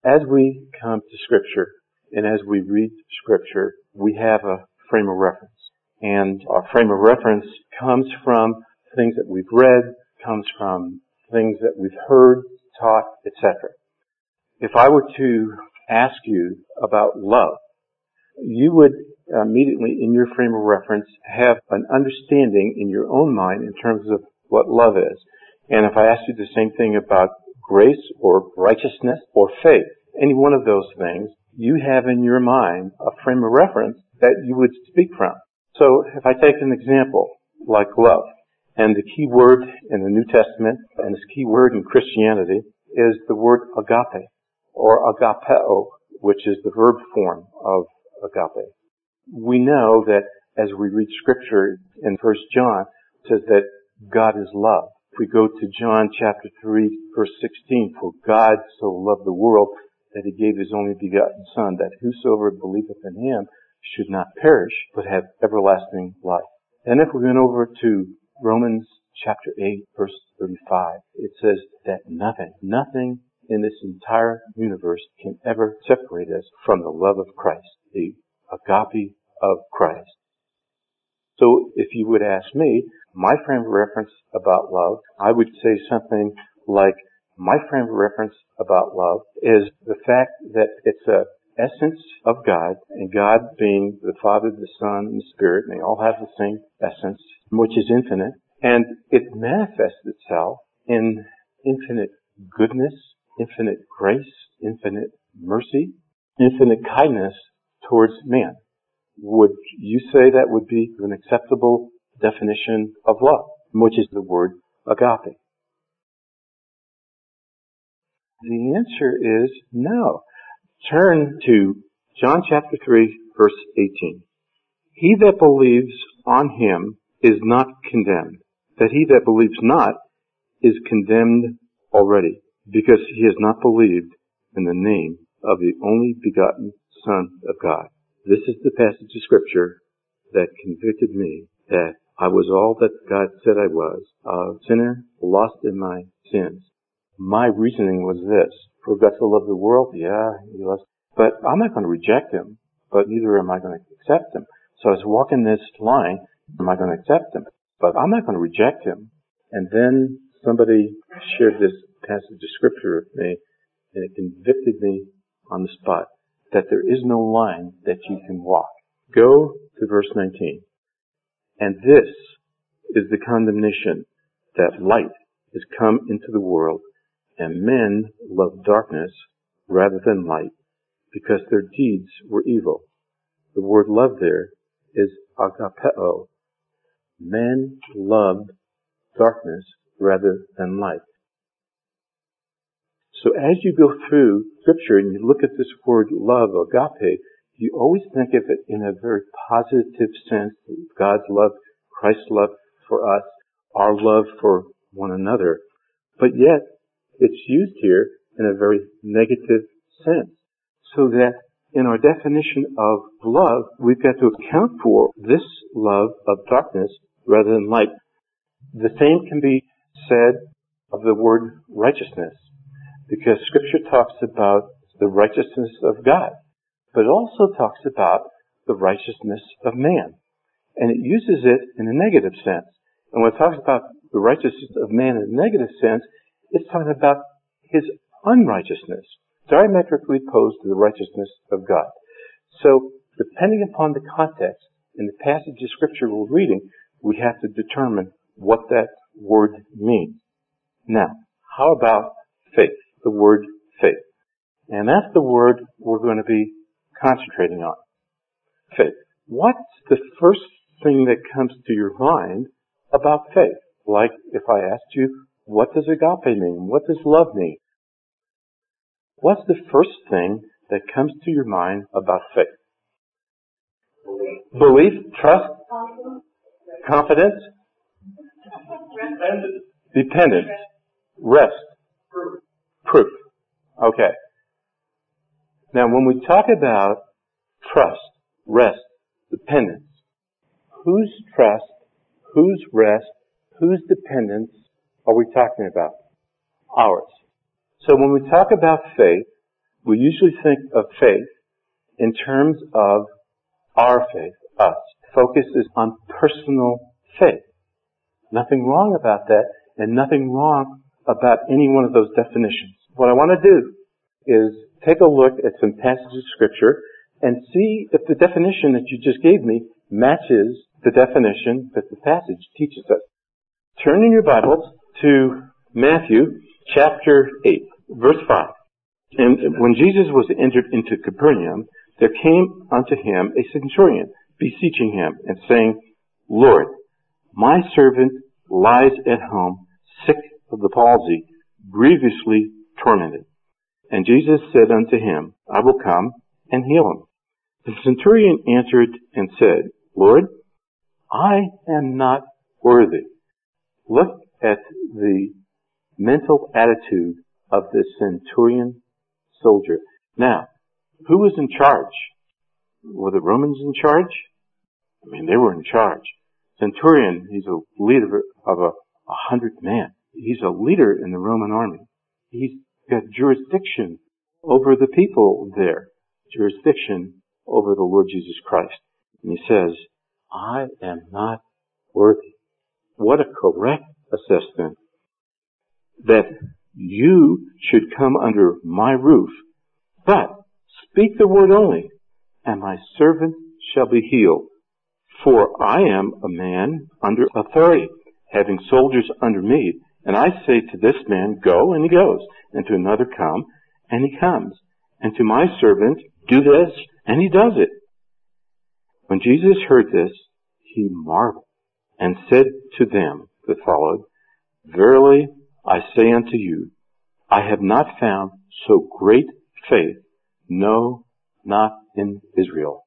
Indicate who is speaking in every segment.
Speaker 1: As we come to Scripture and as we read Scripture, we have a frame of reference. And our frame of reference comes from things that we've read, comes from things that we've heard, taught, etc. If I were to ask you about love, you would immediately in your frame of reference have an understanding in your own mind in terms of what love is. And if I asked you the same thing about grace or righteousness or faith, any one of those things, you have in your mind a frame of reference that you would speak from. So if I take an example like love, and the key word in the New Testament and this key word in Christianity is the word agape or agapeo, which is the verb form of agape. We know that as we read Scripture in 1 John, it says that God is love. If we go to John chapter 3, verse 16, for God so loved the world that he gave his only begotten Son, that whosoever believeth in him should not perish, but have everlasting life. And if we went over to Romans chapter 8, verse 35, it says that nothing in this entire universe can ever separate us from the love of Christ, the agape of Christ. So if you would ask me, my frame of reference about love, I would say something like, my frame of reference about love is the fact that it's a essence of God, and God being the Father, the Son, and the Spirit, and they all have the same essence, which is infinite, and it manifests itself in infinite goodness, infinite grace, infinite mercy, infinite kindness towards man. Would you say that would be an acceptable definition of love, which is the word agape? The answer is no. Turn to John chapter 3, verse 18. He that believes on him is not condemned, that he that believes not is condemned already, because he has not believed in the name of the only begotten Son of God. This is the passage of Scripture that convicted me that I was all that God said I was, a sinner lost in my sins. My reasoning was this: for God so loved the world, he loves, but I'm not going to reject him, but neither am I going to accept him. So I was walking this line, am I going to accept him? But I'm not going to reject him. And then somebody shared this passage of Scripture with me, and it convicted me on the spot that there is no line that you can walk. Go to verse 19. And this is the condemnation, that light is come into the world, and men love darkness rather than light, because their deeds were evil. The word love there is agapeo. Men loved darkness rather than light. So as you go through Scripture and you look at this word love, agape, you always think of it in a very positive sense. God's love, Christ's love for us, our love for one another. But yet, it's used here in a very negative sense. So that in our definition of love, we've got to account for this love of darkness rather than light. The same can be said of the word righteousness, because Scripture talks about the righteousness of God, but it also talks about the righteousness of man. And it uses it in a negative sense. And when it talks about the righteousness of man in a negative sense, it's talking about his unrighteousness, diametrically opposed to the righteousness of God. So, depending upon the context in the passage of Scripture we're reading, we have to determine what that word means. Now, how about faith? The word faith. And that's the word we're going to be concentrating on. Faith. What's the first thing that comes to your mind about faith? Like if I asked you, what does agape mean? What does love mean? What's the first thing that comes to your mind about faith? Belief, trust, confidence, dependence, rest, proof. Okay. Now when we talk about trust, rest, dependence, whose trust, whose rest, whose dependence are we talking about? Ours. So when we talk about faith, we usually think of faith in terms of our faith, us. Focus is on personal faith. Nothing wrong about that, and nothing wrong about any one of those definitions. What I want to do is take a look at some passages of Scripture and see if the definition that you just gave me matches the definition that the passage teaches us. Turn in your Bibles to Matthew chapter 8, verse 5. And when Jesus was entered into Capernaum, there came unto him a centurion, beseeching him, and saying, Lord, my servant lies at home, sick of the palsy, grievously tormented. And Jesus said unto him, I will come and heal him. The centurion answered and said, Lord, I am not worthy. Look at the mental attitude of this centurion soldier. Now, who was in charge? Were the Romans in charge? I mean, they were in charge. Centurion, he's a leader of 100 men. He's a leader in the Roman army. He's got jurisdiction over the people there. Jurisdiction over the Lord Jesus Christ. And he says, I am not worthy. What a correct assessment that you should come under my roof, but speak the word only, and my servant shall be healed. For I am a man under authority, having soldiers under me, and I say to this man, go, and he goes, and to another, come, and he comes, and to my servant, do this, and he does it. When Jesus heard this, he marveled, and said to them that followed, Verily I say unto you, I have not found so great faith, no, not in Israel.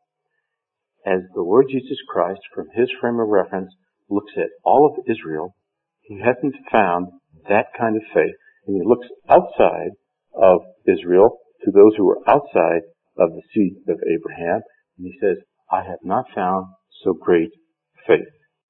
Speaker 1: As the Lord Jesus Christ, from his frame of reference, looks at all of Israel, he hasn't found that kind of faith. And he looks outside of Israel to those who are outside of the seed of Abraham, and he says, I have not found so great faith.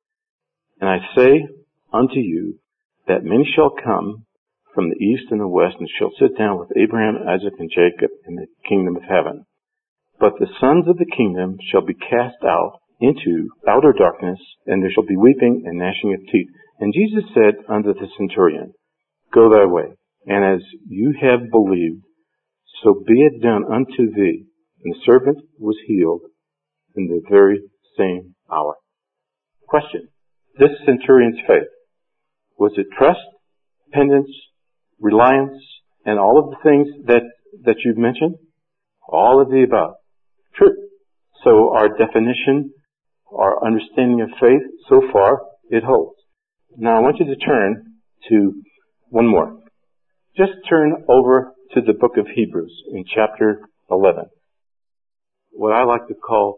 Speaker 1: And I say unto you that many shall come from the east and the west, and shall sit down with Abraham, Isaac, and Jacob in the kingdom of heaven. But the sons of the kingdom shall be cast out into outer darkness, and there shall be weeping and gnashing of teeth. And Jesus said unto the centurion, Go thy way, and as you have believed, so be it done unto thee. And the servant was healed in the very same hour. Question. This centurion's faith, was it trust, dependence, reliance, and all of the things that you've mentioned? All of the above. True. So our definition, our understanding of faith, so far, it holds. Now I want you to turn to one more. Just turn over to the book of Hebrews in chapter 11. What I like to call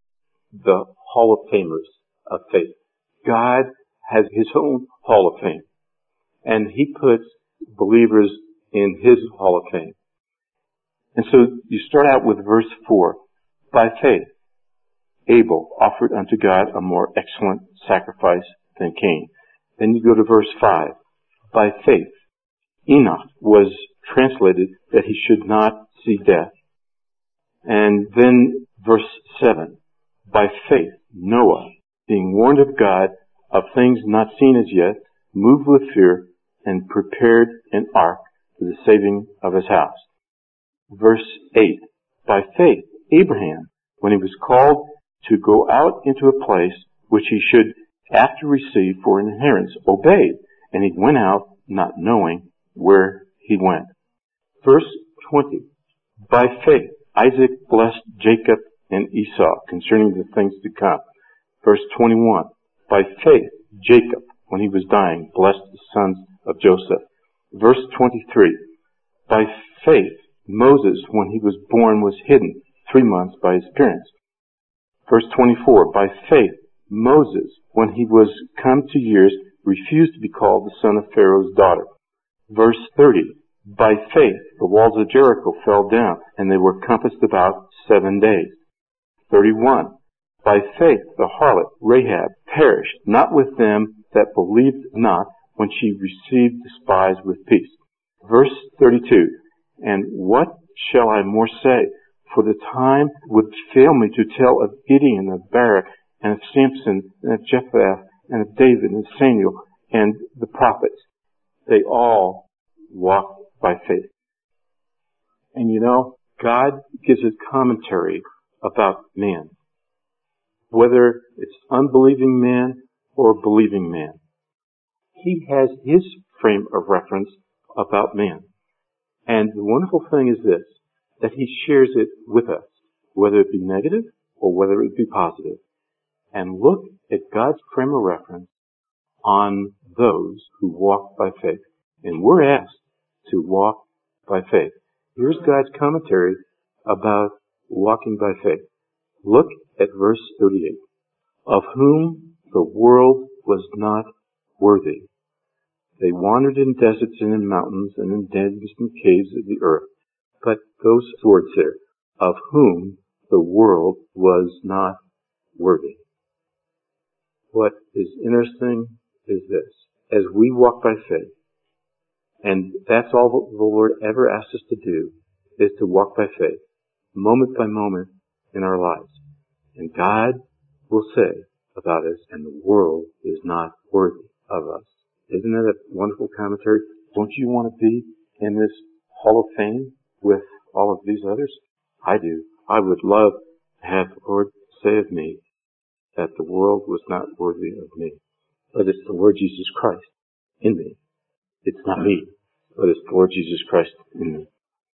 Speaker 1: the Hall of Famers of faith. God has his own Hall of Fame. And he puts believers in his Hall of Fame. And so you start out with verse 4. By faith, Abel offered unto God a more excellent sacrifice than Cain. Then you go to verse 5. By faith, Enoch was translated that he should not see death. And then verse 7. By faith, Noah, being warned of God of things not seen as yet, moved with fear, and prepared an ark for the saving of his house. Verse 8. By faith, Abraham, when he was called to go out into a place which he should after receive for an inheritance, obeyed, and he went out not knowing where he went. Verse 20. By faith, Isaac blessed Jacob and Esau concerning the things to come. Verse 21. By faith, Jacob, when he was dying, blessed the sons of Joseph. Verse 23. By faith, Moses, when he was born, was hidden 3 months by his parents. Verse 24. By faith, Moses, when he was come to years, refused to be called the son of Pharaoh's daughter. Verse 30. By faith, the walls of Jericho fell down, and they were compassed about 7 days. 31. By faith, the harlot Rahab perished, not with them that believed not, when she received the spies with peace. Verse 32. And what shall I more say? For the time would fail me to tell of Gideon, of Barak, and of Samson, and of Jephthah, and of David, and of Samuel, and the prophets. They all walked by faith. And you know, God gives a commentary about man. Whether it's unbelieving man or believing man. He has his frame of reference about man. And the wonderful thing is this, that he shares it with us, whether it be negative or whether it be positive. And look at God's frame of reference on those who walk by faith. And we're asked to walk by faith. Here's God's commentary about walking by faith. Look at verse 38. Of whom the world was not worthy. They wandered in deserts and in mountains and in dens and caves of the earth. But those words there, of whom the world was not worthy. What is interesting is this. As we walk by faith, and that's all the Lord ever asks us to do, is to walk by faith, moment by moment in our lives. And God will say about us, and the world is not worthy of us. Isn't that a wonderful commentary? Don't you want to be in this hall of fame with all of these others? I do. I would love to have the Lord say of me that the world was not worthy of me. But it's the Lord Jesus Christ in me. It's not me, but it's the Lord Jesus Christ in me.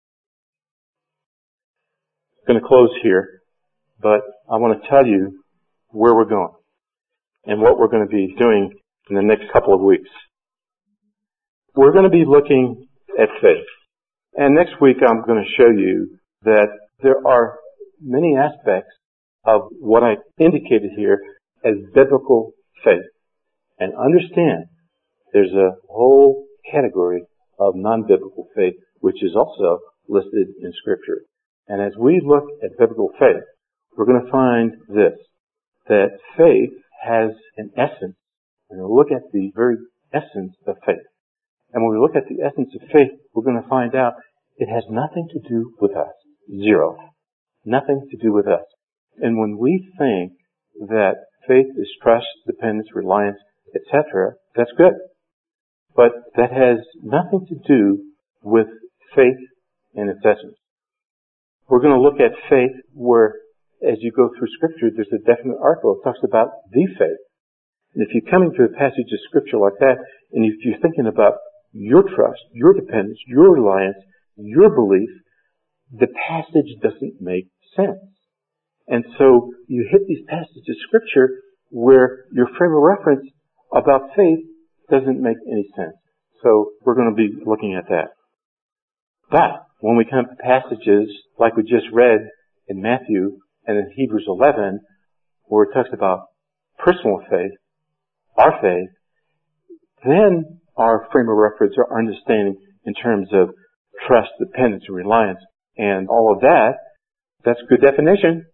Speaker 1: I'm going to close here, but I want to tell you where we're going and what we're going to be doing in the next couple of weeks. We're going to be looking at faith. And next week I'm going to show you that there are many aspects of what I indicated here as biblical faith. And understand there's a whole category of non-biblical faith which is also listed in Scripture. And as we look at biblical faith, we're going to find this, that faith has an essence. And we'll look at the very essence of faith. And when we look at the essence of faith, we're going to find out it has nothing to do with us. Zero. Nothing to do with us. And when we think that faith is trust, dependence, reliance, etc., that's good. But that has nothing to do with faith in its essence. We're going to look at faith where, as you go through Scripture, there's a definite article. It talks about the faith. And if you're coming to a passage of Scripture like that, and if you're thinking about your trust, your dependence, your reliance, your belief, the passage doesn't make sense. And so you hit these passages of Scripture where your frame of reference about faith doesn't make any sense. So we're going to be looking at that. But when we come to passages like we just read in Matthew and in Hebrews 11, where it talks about personal faith, our faith, then our frame of reference, our understanding in terms of trust, dependence, reliance, and all of that, that's a good definition.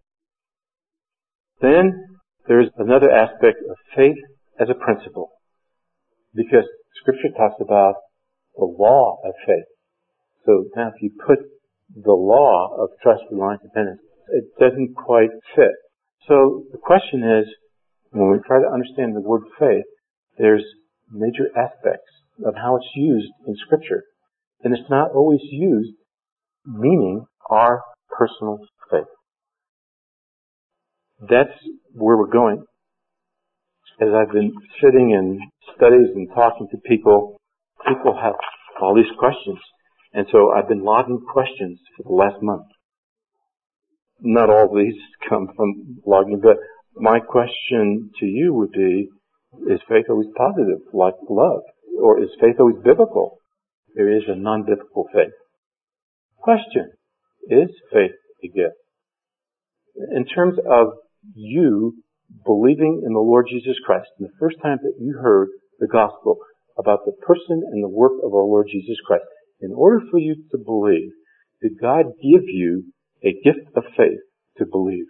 Speaker 1: Then there's another aspect of faith as a principle. Because Scripture talks about the law of faith. So now if you put the law of trust, reliance, dependence, it doesn't quite fit. So the question is, when we try to understand the word faith, there's major aspects of how it's used in Scripture. And it's not always used meaning our personal faith. That's where we're going. As I've been sitting in studies and talking to people have all these questions. And so I've been logging questions for the last month. Not all of these come from logging, but my question to you would be, is faith always positive, like love? Or is faith always biblical? There is a non-biblical faith. Question, is faith a gift? In terms of you believing in the Lord Jesus Christ, and the first time that you heard the gospel about the person and the work of our Lord Jesus Christ, in order for you to believe, did God give you a gift of faith to believe?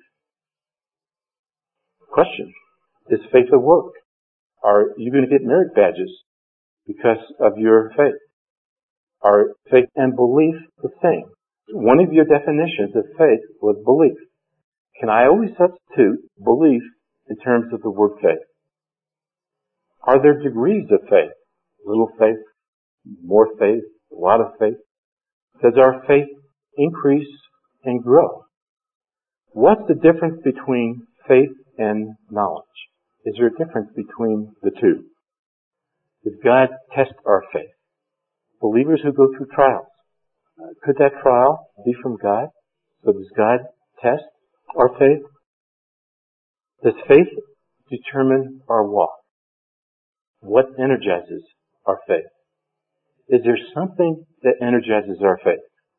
Speaker 1: Question, is faith a work? Are you going to get merit badges because of your faith? Are faith and belief the same? One of your definitions of faith was belief. Can I always substitute belief in terms of the word faith? Are there degrees of faith? Little faith, more faith, a lot of faith? Does our faith increase and grow? What's the difference between faith and knowledge? Is there a difference between the two? Does God test our faith? Believers who go through trials, could that trial be from God? So does God test our faith? Does faith determine our walk? What energizes our faith? Is there something that energizes our faith?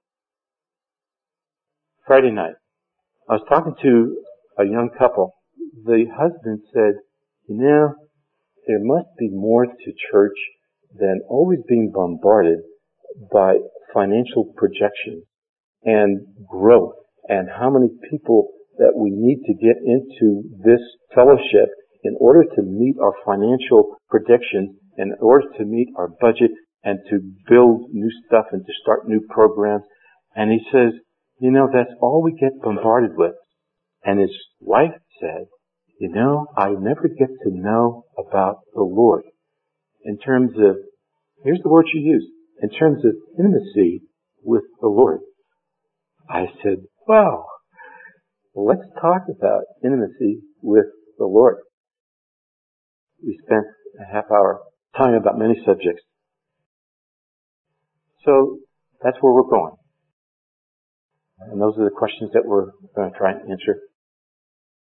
Speaker 1: Friday night, I was talking to a young couple. The husband said, there must be more to church than always being bombarded by financial projections and growth and how many people that we need to get into this fellowship in order to meet our financial predictions, in order to meet our budget and to build new stuff and to start new programs. And he says, that's all we get bombarded with. And his wife said, I never get to know about the Lord in terms of, here's the word she used, in terms of intimacy with the Lord. I said, wow, let's talk about intimacy with the Lord. We spent a half hour talking about many subjects. So that's where we're going. And those are the questions that we're going to try and answer.